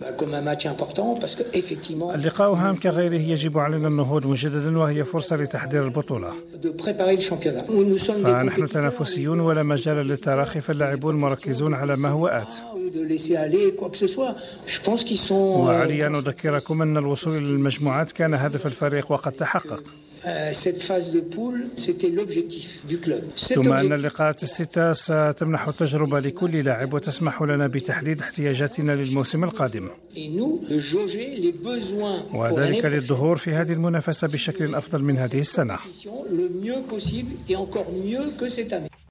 اللقاء هام كغيره، يجب علينا النهوض مجددا وهي فرصة لتحضير البطولة، فنحن تنافسيون ولا مجال للتراخي، فاللاعبون مركزون على ما هو آت. وعلي أن أذكركم أن الوصول إلى المجموعات كان هدف الفريق وقد تحقق، ثم أن اللقاءات الستة ستمنح تجربة لكل لاعب وتسمح لنا بتحديد احتياجاتنا للموسم القادم، وذلك للظهور في هذه المنافسة بشكل أفضل من هذه السنة.